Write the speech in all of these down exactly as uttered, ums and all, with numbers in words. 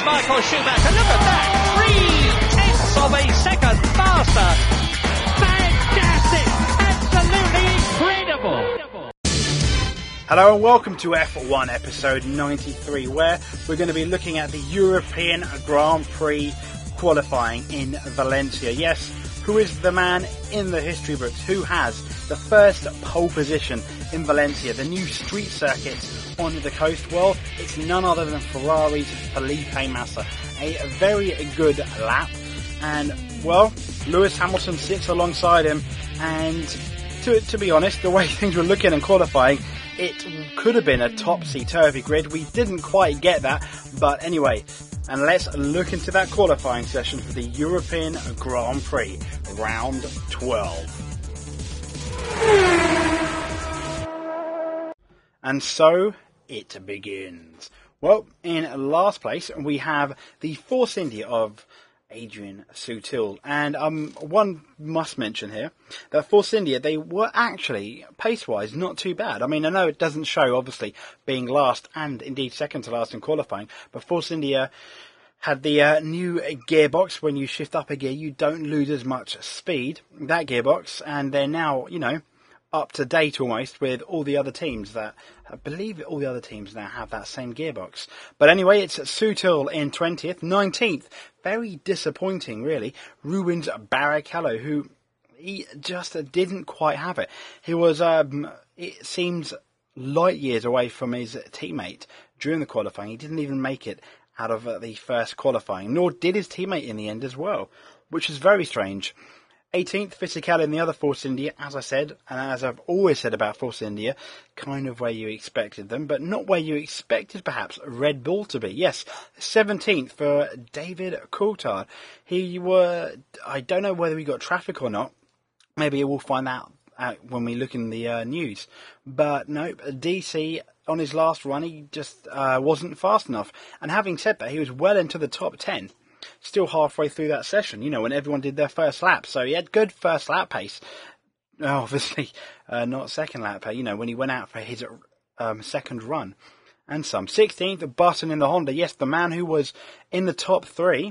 Michael Schumacher. Look at that. Three tenths of a second faster. Fantastic. Absolutely incredible. Hello and welcome to F one episode ninety-three, where we're going to be looking at the European Grand Prix qualifying in Valencia. Yes, who is the man in the history books who has the first pole position in Valencia, the new street circuit on the coast? Well, it's none other than Ferrari's Felipe Massa. A very good lap, and well, Lewis Hamilton sits alongside him, and to, to be honest, the way things were looking in qualifying, it could have been a topsy-turvy grid. We didn't quite get that, but anyway, and let's look into that qualifying session for the European Grand Prix, round twelve. And so it begins. Well, in last place we have the Force India of Adrian Sutil, and um, one must mention here that Force India, they were actually pace-wise not too bad. I mean, I know it doesn't show obviously being last and indeed second to last in qualifying, but Force India had the uh, new gearbox. When you shift up a gear, you don't lose as much speed, that gearbox, and they're now, you know, up to date almost with all the other teams that, I believe all the other teams now have that same gearbox. But anyway, it's Sutil in twentieth, nineteenth, very disappointing really, Rubens Barrichello, who he just didn't quite have it. He was, um, it seems, light years away from his teammate during the qualifying. He didn't even make it out of uh, the first qualifying, nor did his teammate in the end as well, which is very strange. eighteenth, Fisichella in the other Force India, as I said, and as I've always said about Force India, kind of where you expected them, but not where you expected perhaps Red Bull to be. Yes, seventeenth for David Coulthard. He were, I don't know whether he got traffic or not. Maybe we'll find out out when we look in the uh, news. But no, D C on his last run, he just uh, wasn't fast enough. And having said that, he was well into the top ten. Still halfway through that session, you know, when everyone did their first lap. So he had good first lap pace. Obviously, uh, not second lap pace, you know, when he went out for his um, second run. And some. sixteenth, Button in the Honda. Yes, the man who was in the top three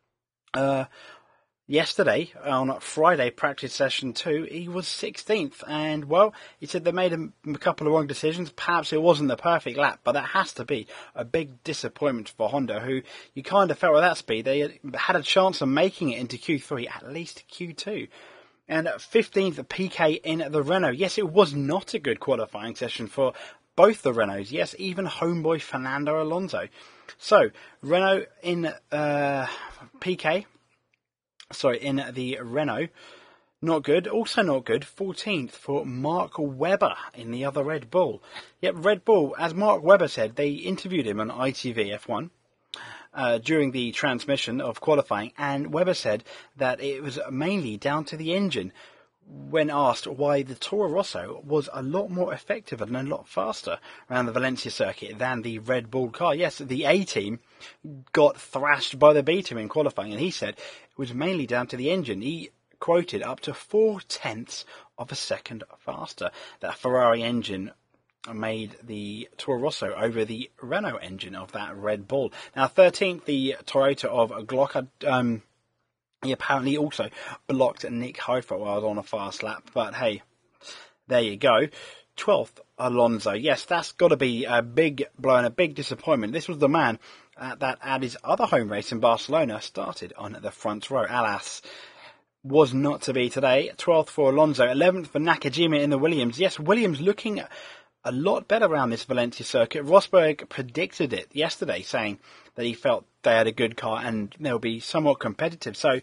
uh, yesterday, on Friday, practice session two, he was sixteenth. And, well, he said they made a, a couple of wrong decisions. Perhaps it wasn't the perfect lap, but that has to be a big disappointment for Honda, who you kind of felt with that speed, they had a chance of making it into Q three, at least Q two. And fifteenth, P K in the Renault. Yes, it was not a good qualifying session for both the Renaults. Yes, even homeboy Fernando Alonso. So, Renault in uh, P K... Sorry, in the Renault, not good. Also not good, fourteenth for Mark Webber in the other Red Bull. Yep, Red Bull, as Mark Webber said, they interviewed him on I T V F one uh, during the transmission of qualifying, and Webber said that it was mainly down to the engine when asked why the Toro Rosso was a lot more effective and a lot faster around the Valencia circuit than the Red Bull car. Yes, the A team got thrashed by the B team in qualifying, and he said it was mainly down to the engine. He quoted up to four tenths of a second faster. That Ferrari engine made the Toro Rosso over the Renault engine of that Red Bull. Now, thirteenth, the Toyota of Glock. Um, He apparently also blocked Nick Hofer while on a fast lap, but hey, there you go. twelfth, Alonso. Yes, that's got to be a big blow and a big disappointment. This was the man uh, that at his other home race in Barcelona started on the front row. Alas, was not to be today. twelfth for Alonso, eleventh for Nakajima in the Williams. Yes, Williams looking a lot better around this Valencia circuit. Rosberg predicted it yesterday, saying that he felt they had a good car and they'll be somewhat competitive. So,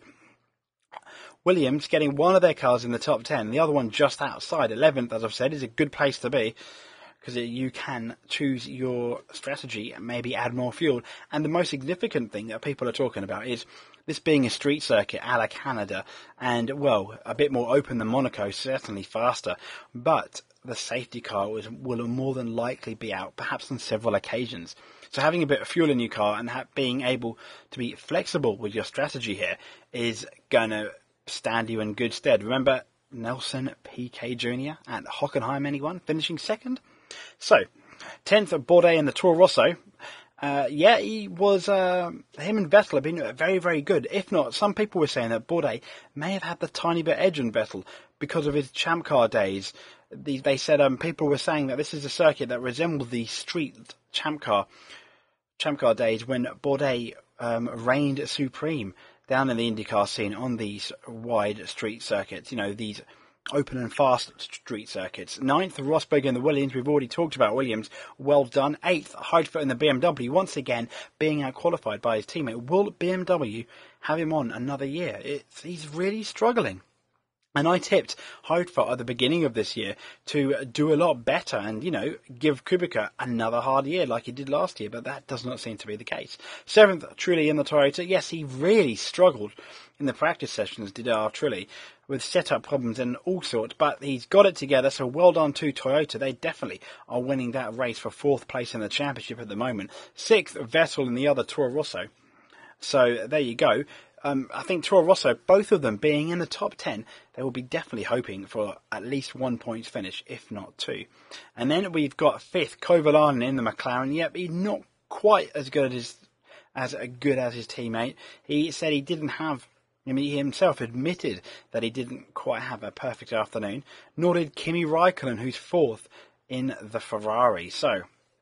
Williams getting one of their cars in the top ten, the other one just outside. eleventh, as I've said, is a good place to be, because you can choose your strategy and maybe add more fuel. And the most significant thing that people are talking about is this being a street circuit a la Canada, and, well, a bit more open than Monaco, certainly faster, but the safety car was, will more than likely be out, perhaps on several occasions. So having a bit of fuel in your car and ha- being able to be flexible with your strategy here is going to stand you in good stead. Remember Nelson Piquet Junior at Hockenheim, anyone, finishing second? So, tenth, Bourdais in the Toro Rosso. Uh, yeah, he was. Uh, him and Vettel have been very, very good. If not, some people were saying that Bourdais may have had the tiny bit edge on Vettel because of his Champ Car days. The, they said um, people were saying that this is a circuit that resembles the street Champ Car, Champ Car days when Bourdais um, reigned supreme down in the IndyCar scene on these wide street circuits. You know, these open and fast street circuits. Ninth, Rosberg in the Williams. We've already talked about Williams. Well done. Eighth, Heidfeld in the B M W. Once again, being outqualified by his teammate. Will B M W have him on another year? It's, he's really struggling. And I tipped Heidfeld at the beginning of this year to do a lot better and, you know, give Kubica another hard year like he did last year, but that does not seem to be the case. Seventh, Trulli in the Toyota. Yes, he really struggled in the practice sessions, did our Trulli, with setup problems and all sorts, but he's got it together, so well done to Toyota. They definitely are winning that race for fourth place in the championship at the moment. Sixth, Vettel in the other Toro Rosso. So there you go. Um, I think Toro Rosso, both of them being in the top ten, they will be definitely hoping for at least one point finish, if not two. And then we've got fifth, Kovalainen in the McLaren. Yep, he's not quite as good as as good as his teammate. He said he didn't have. I mean, he himself admitted that he didn't quite have a perfect afternoon. Nor did Kimi Raikkonen, who's fourth in the Ferrari. So,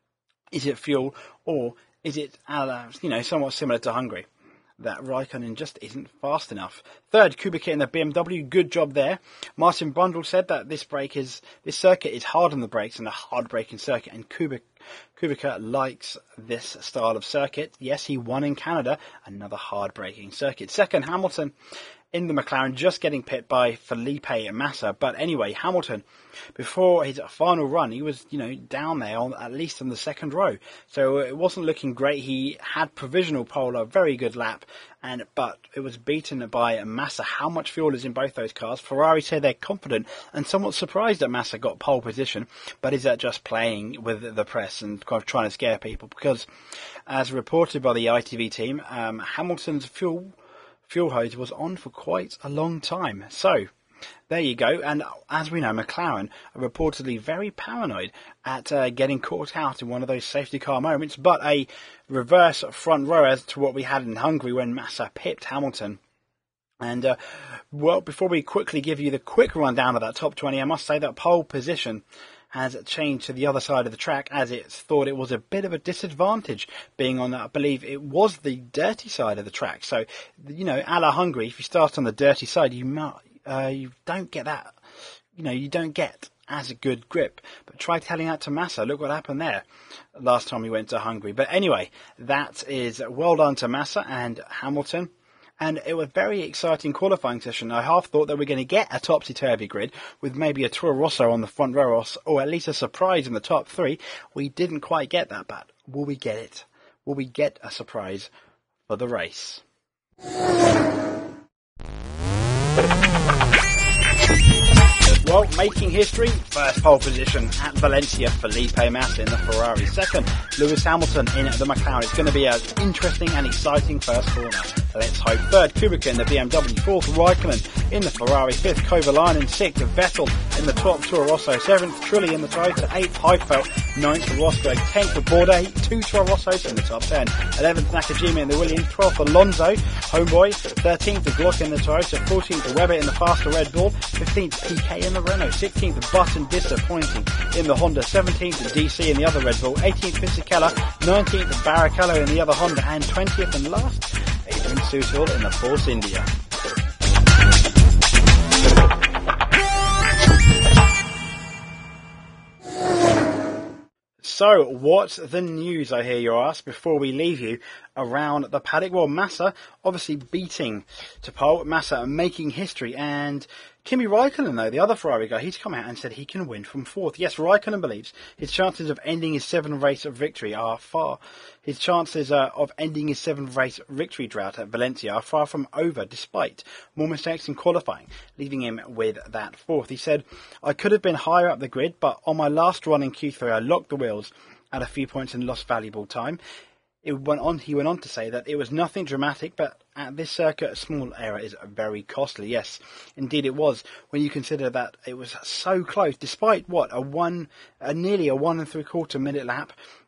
is it fuel or is it, uh, you know, somewhat similar to Hungary? That Raikkonen just isn't fast enough. Third, Kubica in the B M W. Good job there. Martin Brundle said that this brake is this circuit is hard on the brakes and a hard braking circuit, and Kubica, Kubica likes this style of circuit. Yes, he won in Canada, another hard braking circuit. Second, Hamilton in the McLaren, just getting pit by Felipe Massa. But anyway, Hamilton, before his final run, he was, you know, down there on at least on the second row. So it wasn't looking great. He had provisional pole, a very good lap, and but it was beaten by Massa. How much fuel is in both those cars? Ferrari say they're confident and somewhat surprised that Massa got pole position, but is that just playing with the press and kind of trying to scare people? Because as reported by the I T V team, um, Hamilton's fuel fuel hose was on for quite a long time. So there you go. And as we know, McLaren are reportedly very paranoid at uh, getting caught out in one of those safety car moments, but a reverse front row as to what we had in Hungary when Massa pipped Hamilton. And uh, well, before we quickly give you the quick rundown of that top twenty, I must say that pole position has changed to the other side of the track, as it's thought it was a bit of a disadvantage being on, I believe it was the dirty side of the track. So, you know, a la Hungary, if you start on the dirty side, you might, uh, you don't get that, you know, you don't get as a good grip. But try telling that to Massa. Look what happened there last time we went to Hungary. But anyway, that is well done to Massa and Hamilton. And it was a very exciting qualifying session. I half thought that we're going to get a topsy-turvy grid with maybe a Toro Rosso on the front row, or at least a surprise in the top three. We didn't quite get that, but will we get it? Will we get a surprise for the race? Well, making history, first pole position at Valencia, Felipe Massa in the Ferrari. Second, Lewis Hamilton in the McLaren. It's going to be an interesting and exciting first corner. Let's hope. Third, Kubica in the B M W. Fourth, Raikkonen in the Ferrari. Fifth, Kovalainen. Sixth, Vettel in the top Toro Rosso. Seventh, Trulli in the Toyota. Eighth, Heidfeld. Ninth, Rosberg. Tenth, Bourdais. Two Toro Rossos in the top ten. Eleventh, Nakajima in the Williams. Twelfth, Alonso, homeboy. Thirteenth, Glock in the Toyota. Fourteenth, Webber in the faster Red Bull. Fifteenth, P K in the Renault. Sixteenth, Button disappointing in the Honda. Seventeenth, D C in the other Red Bull. Eighteenth, Fisichella. Nineteenth, Barrichello in the other Honda. And twentieth and last, Adrian Sutil in the Force India. So, what's the news, I hear you ask, before we leave you around the paddock? Well, Massa obviously beating to pole, Massa making history, and Kimi Raikkonen, though, the other Ferrari guy, he's come out and said he can win from fourth. Yes, Raikkonen believes his chances of ending his seven-race victory are far. His chances uh, of ending his seven-race victory drought at Valencia are far from over, despite more mistakes in qualifying, leaving him with that fourth. He said, "I could have been higher up the grid, but on my last run in Q three, I locked the wheels at a few points and lost valuable time." It went on. He went on to say that it was nothing dramatic, but at this circuit, a small error is very costly. Yes, indeed it was. When you consider that it was so close, despite what a one, a nearly a one and three quarter minute lap,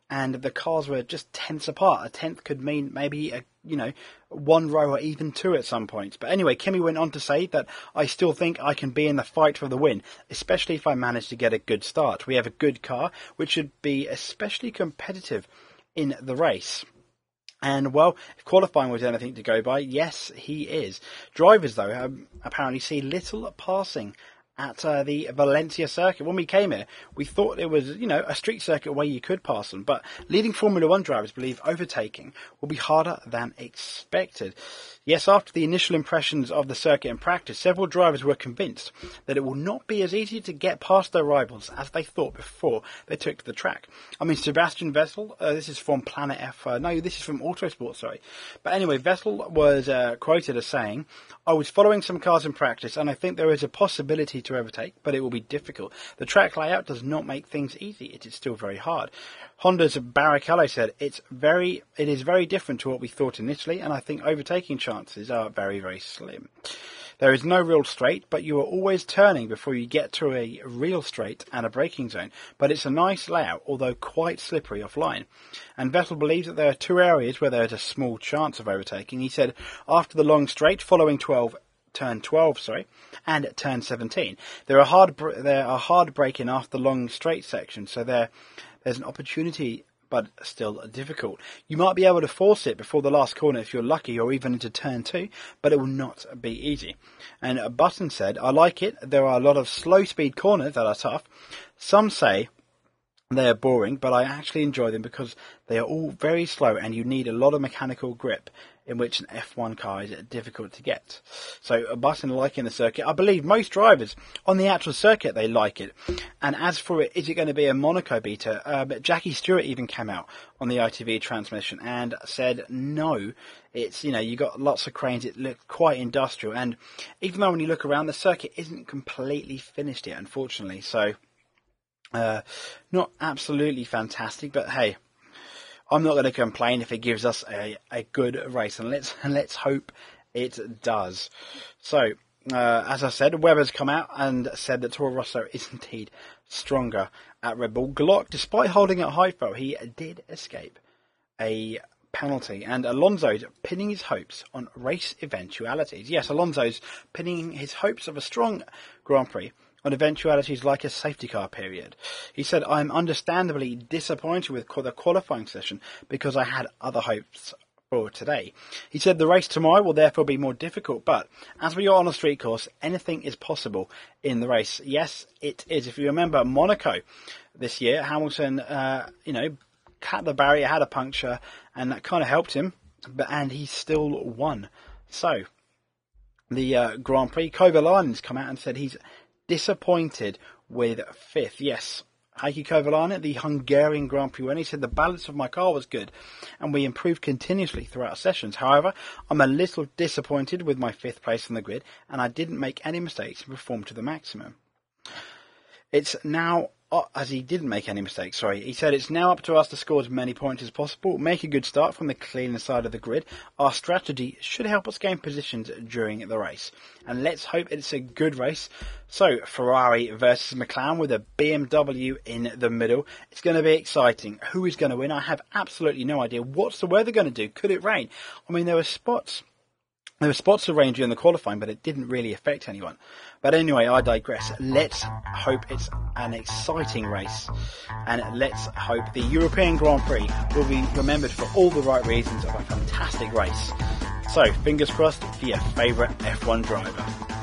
and the cars were just tenths apart. A tenth could mean maybe a, you know, one row or even two at some points. But anyway, Kimi went on to say that I still think I can be in the fight for the win, especially if I manage to get a good start. We have a good car, which should be especially competitive in the race. And, well, if qualifying was anything to go by, yes, he is. Drivers, though, um, apparently see little passing at uh, the Valencia circuit. When we came here, we thought it was, you know, a street circuit where you could pass them. But leading Formula One drivers believe overtaking will be harder than expected. Yes, after the initial impressions of the circuit in practice, several drivers were convinced that it will not be as easy to get past their rivals as they thought before they took to the track. I mean, Sebastian Vettel, uh, this is from Planet F, uh, no, this is from Autosport, sorry. But anyway, Vettel was uh, quoted as saying, I was following some cars in practice and I think there is a possibility to overtake, but it will be difficult. The track layout does not make things easy. It is still very hard. Honda's Barrichello said, it's very, it is very different to what we thought initially, and I think overtaking chances are very, very slim. There is no real straight, but you are always turning before you get to a real straight and a braking zone. But it's a nice layout, although quite slippery offline. And Vettel believes that there are two areas where there is a small chance of overtaking. He said, after the long straight following twelve, turn twelve, sorry, and at turn seventeen, there are hard, there are hard braking after the long straight section, so there, there's an opportunity, but still difficult. You might be able to force it before the last corner if you're lucky, or even into turn two, but it will not be easy. And Button said, I like it. There are a lot of slow speed corners that are tough. Some say they are boring, but I actually enjoy them because they are all very slow and you need a lot of mechanical grip, in which an F one car is difficult to get. So Button liking the circuit. I believe most drivers on the actual circuit, they like it. And as for it, is it going to be a Monaco beater? Uh, but Jackie Stewart even came out on the I T V transmission and said no. It's, you know, you got lots of cranes. It looked quite industrial. And even though when you look around, the circuit isn't completely finished yet, unfortunately. So uh, not absolutely fantastic, but hey, I'm not going to complain if it gives us a, a good race, and let's and let's hope it does. So, uh, as I said, Webber's come out and said that Toro Rosso is indeed stronger at Red Bull. Glock, despite holding at Heifel, he did escape a penalty, and Alonso's pinning his hopes on race eventualities. Yes, Alonso's pinning his hopes of a strong Grand Prix on eventualities like a safety car period. He said, I'm understandably disappointed with the qualifying session because I had other hopes for today. He said the race tomorrow will therefore be more difficult, but as we are on a street course, anything is possible in the race. Yes, it is. If you remember Monaco this year, Hamilton, uh, you know, cut the barrier, had a puncture, and that kind of helped him, but and he still won. So, the uh, Grand Prix, Kovalainen's come out and said he's disappointed with fifth. Yes, Heikki Kovalainen, the Hungarian Grand Prix winner, he said the balance of my car was good and we improved continuously throughout sessions. However, I'm a little disappointed with my fifth place on the grid and I didn't make any mistakes and perform to the maximum. It's now, oh, as he didn't make any mistakes, sorry, he said it's now up to us to score as many points as possible, make a good start from the cleaner side of the grid. Our strategy should help us gain positions during the race. And let's hope it's a good race. So, Ferrari versus McLaren with a B M W in the middle. It's going to be exciting. Who is going to win? I have absolutely no idea. What's the weather going to do? Could it rain? I mean, there were spots... There were spots of rain during the qualifying, but it didn't really affect anyone. But anyway, I digress. Let's hope it's an exciting race. And let's hope the European Grand Prix will be remembered for all the right reasons of a fantastic race. So, fingers crossed for your favourite F one driver.